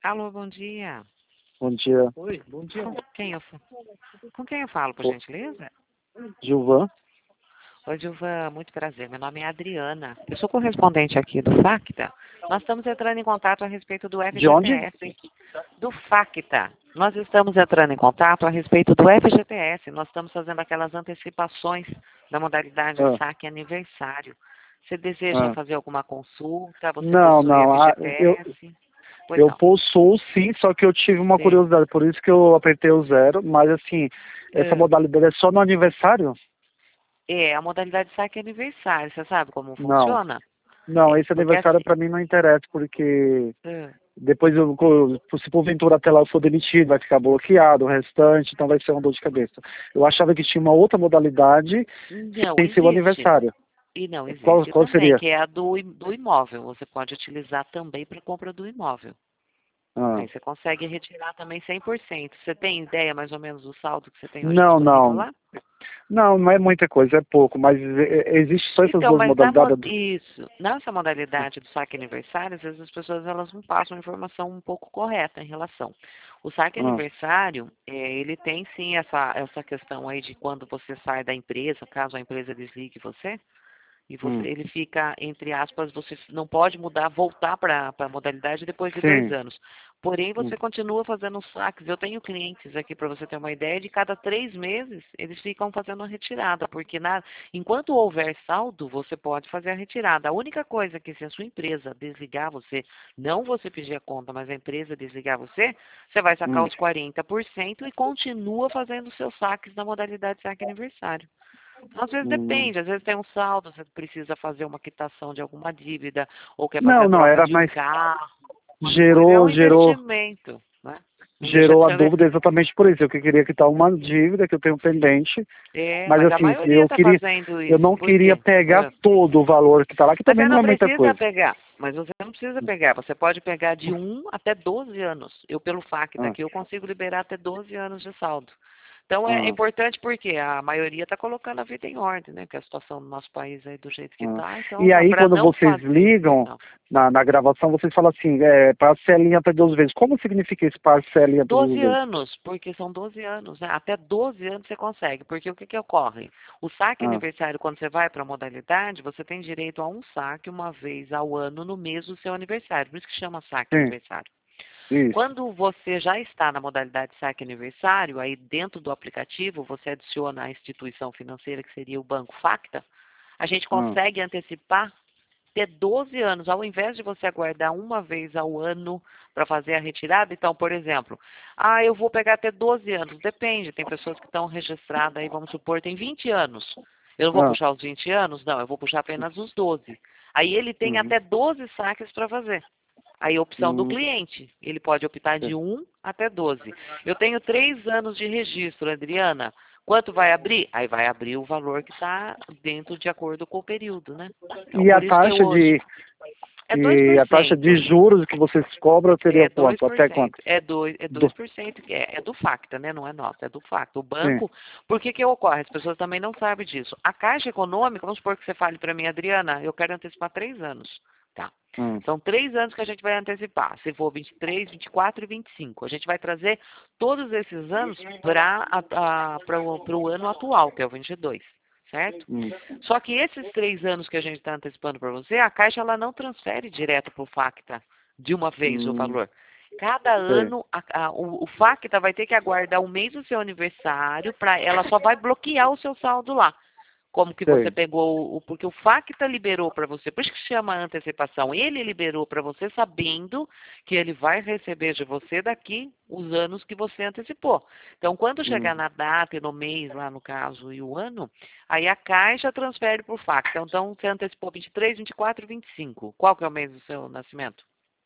Alô, bom dia. Bom dia. Oi, bom dia. Com quem eu falo, por gentileza? Gilvan? Oi, Gilvan, muito prazer. Meu nome é Adriana. Eu sou correspondente aqui do FACTA. Nós estamos entrando em contato a respeito do De onde? FGTS. Do FACTA. Nós estamos entrando em contato a respeito do FGTS. Nós estamos fazendo aquelas antecipações da modalidade saque aniversário. Você deseja fazer alguma consulta? Você Não, possui não. FGTS? Pois Eu não. possuo sim, só que eu tive uma Sim. curiosidade, por isso que eu apertei o 0, mas assim, essa modalidade é só no aniversário? É, a modalidade saque aniversário. Você sabe como Não. funciona? Não, esse Porque aniversário assim... pra mim não interessa, porque depois, se porventura até lá eu for demitido, vai ficar bloqueado o restante, então vai ser uma dor de cabeça. Eu achava que tinha uma outra modalidade Não, sem ser o existe. aniversário. E não Qual, existe qual também, seria? que é a do imóvel. Você pode utilizar também para compra do imóvel. Ah. Aí você consegue retirar também 100%. Você tem ideia mais ou menos do saldo que você tem hoje Não, disponível não. lá? Não, não é muita coisa, é pouco, mas existe só essas Então, duas mas modalidades. nessa modalidade do saque aniversário, às vezes as pessoas elas não passam a informação um pouco correta em relação. O saque aniversário, ele tem sim essa questão aí de quando você sai da empresa, caso a empresa desligue você, e ele fica, entre aspas, você não pode mudar, voltar para a modalidade depois de 2 Sim. anos. Porém, você continua fazendo saques. Eu tenho clientes aqui, para você ter uma ideia, de cada 3 meses, eles ficam fazendo a retirada, porque enquanto houver saldo, você pode fazer a retirada. A única coisa que se a sua empresa desligar você, não você pedir a conta, mas a empresa desligar você, você vai sacar os 40% e continua fazendo os seus saques na modalidade saque aniversário. Às vezes depende, às vezes tem um saldo, você precisa fazer uma quitação de alguma dívida, ou quer fazer Não, a não, troca era de um mais. carro, uma coisa, é um Gerou investimento, né? Não deixa de gerou a ser, dúvida exatamente por isso. Eu que queria quitar uma dívida que eu tenho pendente, mas mas a assim, maioria está fazendo eu isso. não Por queria quê? pegar todo o valor que está lá, que Mas também você não não é muita precisa coisa. pegar, mas você não precisa pegar, você pode pegar de 1 até 12 anos. Eu, pelo FACTA Ah, aqui, eu consigo liberar até 12 anos de saldo. Então é ah, importante porque a maioria está colocando a vida em ordem, né? Que a situação do nosso país aí do jeito que ah. está. E Então, aí, para quando não vocês fazer, pois ligam não. na gravação, vocês falam assim, parcelinha até 12 vezes. Como significa esse parcelinha até 12 12 vezes? anos, porque são 12 anos, né? Até 12 anos você consegue, porque o que ocorre? O saque Ah, aniversário, quando você vai para a modalidade, você tem direito a um saque uma vez ao ano no mês do seu aniversário, por isso que chama saque sim, aniversário. isso. Quando você já está na modalidade saque aniversário, aí dentro do aplicativo você adiciona a instituição financeira, que seria o Banco Facta, a gente Ah, consegue antecipar ter 12 anos, ao invés de você aguardar uma vez ao ano para fazer a retirada. Então, por exemplo, eu vou pegar até 12 anos. Depende, tem pessoas que estão registradas aí, vamos supor, tem 20 anos. Eu não vou ah, puxar os 20 anos? Não, eu vou puxar apenas os 12. Aí ele tem uhum, até 12 saques para fazer. Aí a opção do uhum, cliente, ele pode optar de 1 até 12. Eu tenho 3 anos de registro, Adriana. Quanto vai abrir? Aí vai abrir o valor que está dentro de acordo com o período, né? Então, E a por isso que eu taxa hoje... de É dois por a taxa de cento. juros que vocês cobram seria É dois quanto? por Até quanto? cento. É Do, 2%. É do Facta, né? Não é nosso, é do Facta. O sim. banco, por que ocorre? As pessoas também não sabem disso. A Caixa Econômica, vamos supor que você fale para mim, Adriana, eu quero antecipar 3 anos. Tá. Hum, São 3 anos que a gente vai antecipar. Se for 23, 24 e 25. A gente vai trazer todos esses anos para o ano atual, que é o 22. Certo? hum, Só que esses 3 anos que a gente está antecipando para você, a Caixa ela não transfere direto para o Facta de uma vez o hum, valor. Cada sei. ano, o Facta vai ter que aguardar um mês do seu aniversário para ela só vai bloquear o seu saldo lá. Como que você Sei. pegou porque o Facta liberou para você, por isso que chama antecipação. Ele liberou para você sabendo que ele vai receber de você daqui os anos que você antecipou. Então, quando chegar Hum. na data e no mês, lá no caso, e o ano, aí a Caixa transfere para o Facta. Então, você antecipou 23, 24 e 25. Qual que é o mês do seu nascimento?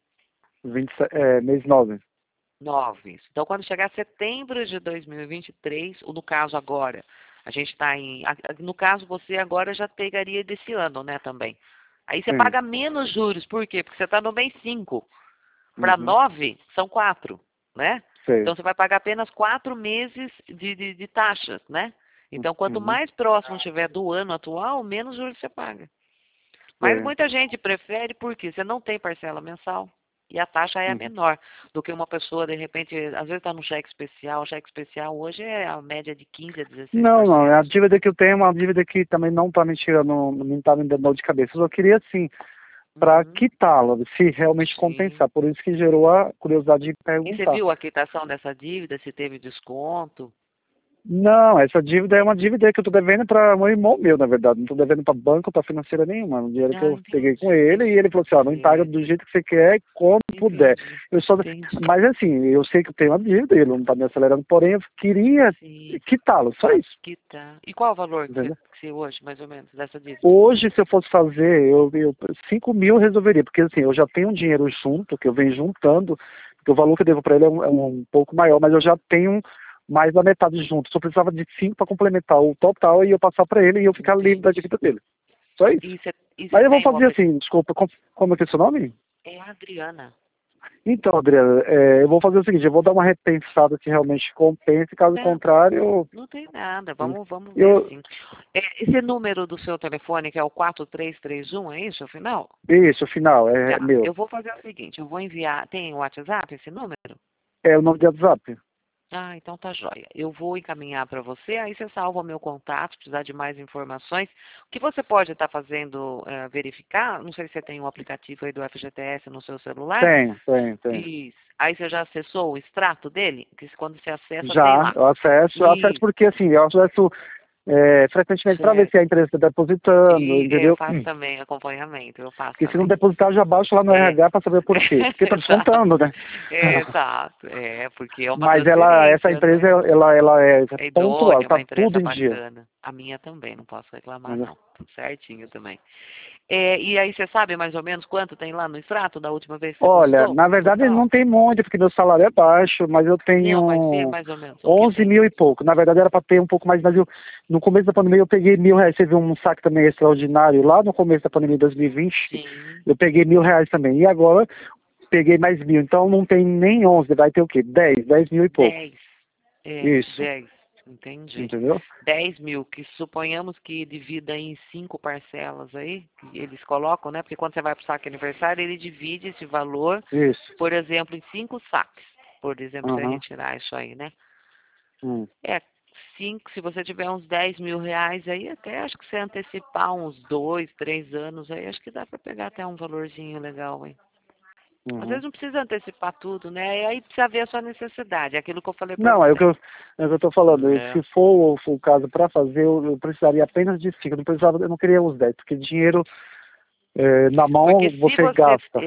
27, mês 9. 9. Então, quando chegar setembro de 2023, ou no caso agora, a gente está no caso, você agora já pegaria desse ano, né, também. Aí você Sim. paga menos juros, por quê? Porque você está no mês 5. Para Uhum. 9, são 4, né? Sei. Então, você vai pagar apenas 4 meses de taxas, né? Então, quanto Uhum. mais próximo estiver do ano atual, menos juros você paga. Mas Sei. muita gente prefere porque você não tem parcela mensal. e a taxa é menor do que uma pessoa, de repente, às vezes está no cheque especial. O cheque especial hoje é a média de 15% a 16%. Não, a dívida que eu tenho é uma dívida que também não está me tirando, não está me dando dor de cabeça. Eu só queria, assim, para quitá-la, se realmente compensar. Por isso que gerou a curiosidade de E você perguntar. viu a quitação dessa dívida, se teve desconto? Não, essa dívida é uma dívida que eu estou devendo para um irmão meu, na verdade. Não estou devendo para banco, para financeira nenhuma. É um dinheiro que eu peguei com ele e ele falou assim, ó, não paga do jeito que você quer, quando puder. Eu só, mas assim, eu sei que eu tenho uma dívida, ele não está me acelerando, porém eu queria quitá-lo, só isso. Quitar. E qual é o valor que Entendeu? você hoje, mais ou menos, dessa dívida? Hoje, se eu fosse fazer, 5 mil eu resolveria, porque assim, eu já tenho um dinheiro junto, que eu venho juntando, porque o valor que eu devo para ele é um pouco maior, mas eu já tenho mais da metade junto. Só precisava de 5 para complementar o total e eu passar para ele e eu ficar livre da dívida dele. Só isso. Mas eu vou fazer assim, desculpa, como é que é o seu nome? É a Adriana. Então, Adriana, eu vou fazer o seguinte, eu vou dar uma repensada que realmente compense, caso contrário... Não tem nada, vamos ver sim. Esse número do seu telefone, que é o 4331, é isso, o final? Isso, o final, meu. Eu vou fazer o seguinte, eu vou enviar, tem o WhatsApp esse número? É o nome do WhatsApp. Ah, então tá jóia. Eu vou encaminhar para você, aí você salva o meu contato, se precisar de mais informações. O que você pode estar fazendo, verificar, não sei se você tem um aplicativo aí do FGTS no seu celular. Tem. Isso. Aí você já acessou o extrato dele? Que quando você acessa, tem Já, lá. eu acesso porque assim, eu acesso frequentemente para ver se a empresa está depositando, entendeu? Eu faço também acompanhamento, eu faço Porque se não também. depositar, eu já baixo lá no RH para saber por quê. Porque está descontando, né? Exato, porque é uma Mas essa empresa, né? ela é É pontual, idônea, está uma tudo empresa em dia. bacana. A minha também, não posso reclamar não. Tudo certinho também. E aí você sabe mais ou menos quanto tem lá no extrato da última vez que você Olha, postou? na verdade não tem muito, porque meu salário é baixo, mas eu Não, mas tenho mais ou menos. 11 mil e pouco. Na verdade era para ter um pouco mais, mas no começo da pandemia eu peguei R$ 1.000. Teve um saque também extraordinário lá no começo da pandemia de 2020. Sim. Eu peguei R$ 1.000 também. E agora peguei mais 1.000. Então não tem nem 11, vai ter o quê? 10 mil e pouco. 10. Isso. 10. Entendi. Entendeu? 10 mil, que suponhamos que divida em 5 parcelas aí, que eles colocam, né? Porque quando você vai para o saque aniversário, ele divide esse valor, Isso. por exemplo, em 5 saques. Por exemplo, você retirar isso aí, né? 5, se você tiver uns 10 mil reais aí, até acho que você antecipar uns 2, 3 anos aí, acho que dá para pegar até um valorzinho legal, hein? Às vezes não precisa antecipar tudo, né? E aí precisa ver a sua necessidade, aquilo que eu falei para Não, você. é o que eu tô falando. Se for o caso para fazer, eu precisaria apenas de 5. Eu não queria os 10, porque dinheiro na mão Porque você gasta.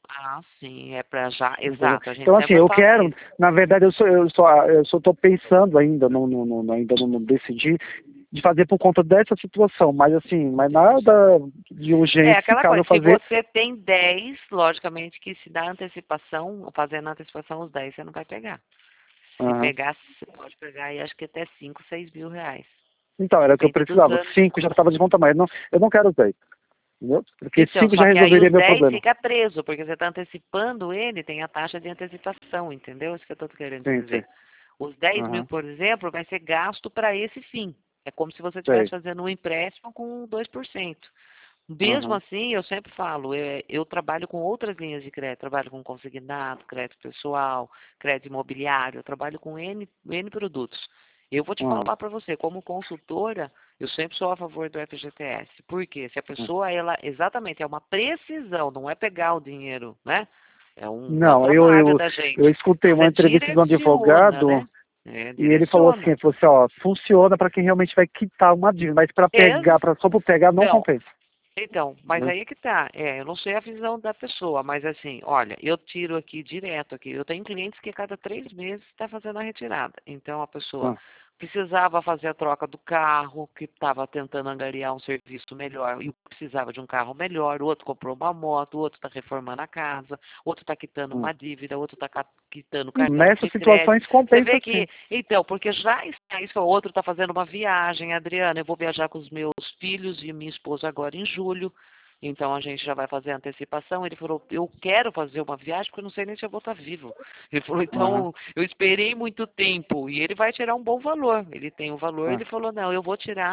Sim, é para já, Entendeu? exato, a gente Então assim, sempre eu fala quero, isso. na verdade eu só tô pensando ainda, ainda não decidi de fazer por conta dessa situação, mas assim, mas nada de urgência Aquela caso eu coisa, se fazer. você tem 10, logicamente que se dá antecipação, fazendo antecipação os 10, você não vai pegar. Se pegar, você pode pegar aí acho que até 5, 6 mil reais. Então, era o que eu Depende dos precisava. anos. 5 já estava de conta, mas eu não quero 10. Entendeu? Porque Então, 5 já só que aí resolveria os meu 10 problema. fica preso, porque você está antecipando ele, tem a taxa de antecipação, entendeu? Isso que eu estou querendo dizer. Os 10 mil, por exemplo, vai ser gasto para esse fim. É como se você estivesse fazendo um empréstimo com 2%. Mesmo assim, eu sempre falo, eu trabalho com outras linhas de crédito, trabalho com consignado, crédito pessoal, crédito imobiliário, eu trabalho com N produtos. Eu vou te falar para você, como consultora, eu sempre sou a favor do FGTS. Por quê? Se a pessoa, exatamente, é uma precisão, não é pegar o dinheiro, né? É um trabalho da gente. Eu escutei uma entrevista do advogado, né? e ele falou assim, ó, funciona para quem realmente vai quitar uma dívida, mas para pegar, só para pegar não compensa. Então, mas aí que tá. Eu não sei a visão da pessoa, mas assim, olha, eu tiro aqui direto aqui. Eu tenho clientes que a cada 3 meses está fazendo a retirada. Então a pessoa precisava fazer a troca do carro, que estava tentando angariar um serviço melhor e precisava de um carro melhor, o outro comprou uma moto, o outro está reformando a casa, o outro está quitando uma dívida, o outro está quitando cartão de crédito. Nessas situações compensa. Você vê que, então, porque já está isso, o outro está fazendo uma viagem, Adriana, eu vou viajar com os meus filhos e minha esposa agora em julho. Então a gente já vai fazer a antecipação. Ele falou, eu quero fazer uma viagem porque eu não sei nem se eu vou estar vivo. Ele falou, então eu esperei muito tempo e ele vai tirar um bom valor. Ele tem um valor, ele falou, não, eu vou tirar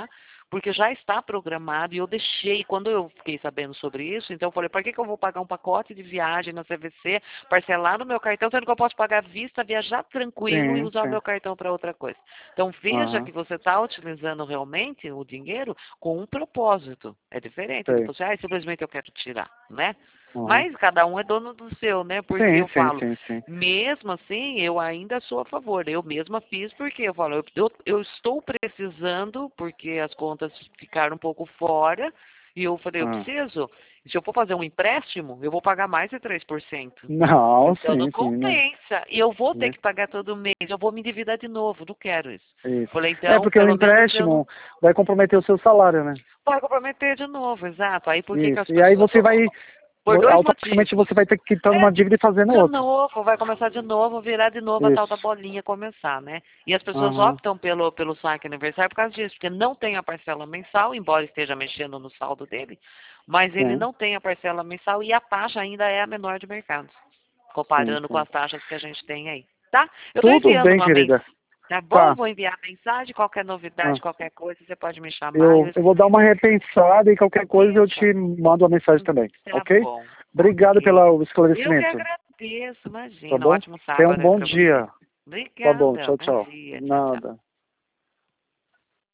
porque já está programado e eu deixei, quando eu fiquei sabendo sobre isso, então eu falei, para que eu vou pagar um pacote de viagem na CVC, parcelar no meu cartão, sendo que eu posso pagar à vista, viajar tranquilo e Sim, usar o sim. meu cartão para outra coisa. Então veja Aham, que você está utilizando realmente o dinheiro com um propósito. É diferente do que sei. você, simplesmente eu quero tirar, né? Aham. Mas cada um é dono do seu, né? Porque Sim, eu sim, falo, sim, sim. mesmo assim, eu ainda sou a favor. Eu mesma fiz porque eu falo, eu estou precisando, porque as contas ficaram um pouco fora, e eu falei, eu Ah. preciso. Se eu for fazer um empréstimo, eu vou pagar mais de 3%. Não, Então não sim, sim, né? compensa. E eu vou ter Né? que pagar todo mês, eu vou me endividar de novo, não quero isso. Isso. Falei, É então, porque o pelo menos eu não empréstimo vai comprometer o seu salário, né? vou comprometer de novo, exato. Aí por que que as Isso. E aí pessoas você só... vai, Por dois automaticamente motivos. você vai ter que quitar É, uma dívida e fazendo de outra. novo, vai começar de novo, virar de novo a tal da Isso. bolinha começar, né? E as pessoas Aham. optam pelo saque aniversário por causa disso, porque não tem a parcela mensal, embora esteja mexendo no saldo dele, mas ele Sim, não tem a parcela mensal e a taxa ainda é a menor de mercado, sim, comparando com sim. as taxas que a gente tem aí, tá? Eu estou Tudo enviando bem, uma mensagem, querida. tá bom? Tá. Vou enviar a mensagem, qualquer Ah. novidade, qualquer coisa, você pode me chamar, eu Eu vou dar estou... uma repensada e qualquer coisa eu Isso, te mando uma mensagem também, tá ok? bom, Obrigado ok. pelo Eu que esclarecimento, agradeço, tá imagina. bom? Ótimo Tenha um sábado aí bom para você. dia. Tá bom, Obrigada. tchau, Bom tchau. dia. Tchau, tchau. Nada.